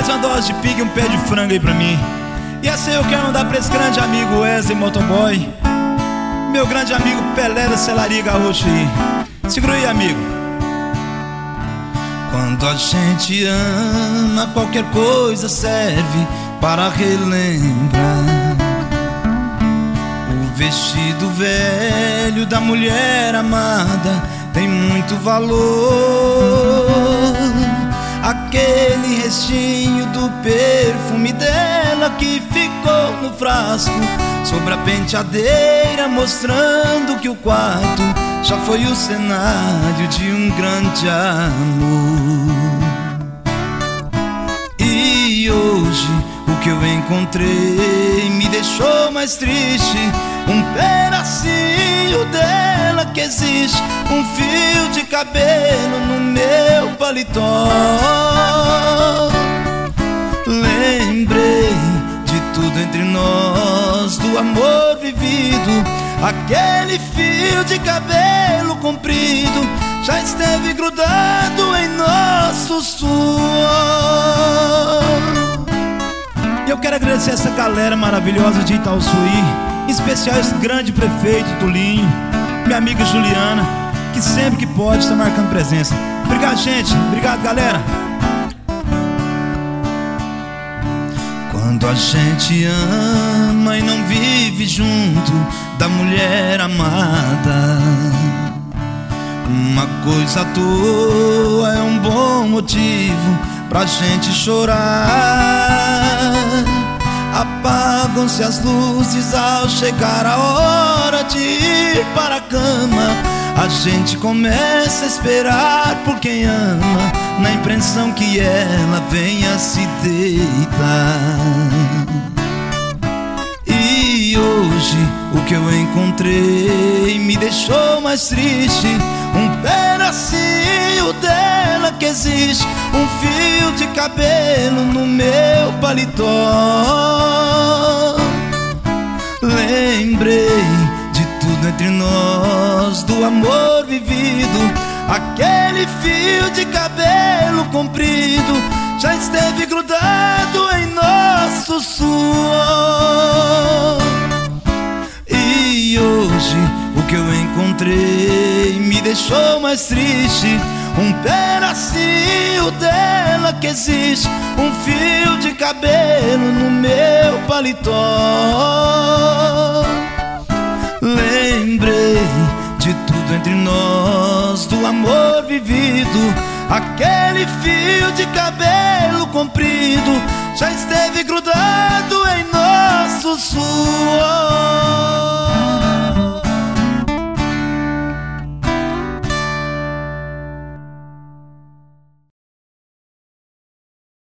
uma dose de pique e um pé de frango aí pra mim. E essa aí eu quero mandar pra esse grande amigo Wesley Motoboy, meu grande amigo Pelé da Celaria Gaúcha aí. Segura aí, amigo. Quando a gente ama, qualquer coisa serve para relembrar o vestido velho da mulher amada. Tem muito valor. Aquele restinho do perfume dela que ficou no frasco sobre a penteadeira, mostrando que o quarto já foi o cenário de um grande amor. E hoje o que eu encontrei me deixou mais triste. Um pedacinho dela que existe, um fio de cabelo no meu paletó. Lembrei de tudo entre nós, do amor vivido. Aquele fio de cabelo comprido já esteve grudado em nosso suor. E eu quero agradecer essa galera maravilhosa de Itaúsuí, em especial esse grande prefeito Tulinho, minha amiga Juliana, que sempre que pode está marcando presença. Obrigado, gente. Obrigado, galera. Quando a gente ama e não vive junto da mulher amada, uma coisa à toa é um bom motivo pra gente chorar. Apagam-se as luzes ao chegar a hora de ir para a cama. A gente começa a esperar por quem ama, na impressão que ela venha se deitar. E hoje o que eu encontrei me deixou mais triste. Um pedacinho dela que existe, um fio de cabelo no meu paletó. Lembrei de tudo entre nós, do amor vivido. Aquele fio de cabelo comprido já esteve grudado em nosso suor. E hoje o que eu encontrei me deixou mais triste. Um pedacinho dela que existe, um fio de cabelo no meu paletó. Lembrei de tudo entre nós, do amor vivido. Aquele fio de cabelo comprido já esteve grudado em nosso suor.